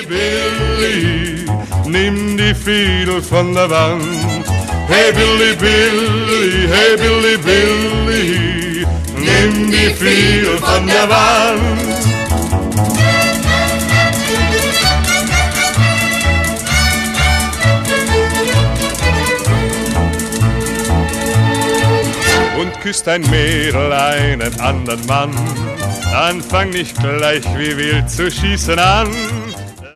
Billy, nimm die Fiedel von der Wand. Hey Billy, Billy, hey Billy, Billy, nimm die Fiedel von der Wand. Und küsst ein Mädel einen anderen Mann, dann fang nicht gleich wie wild zu schießen an.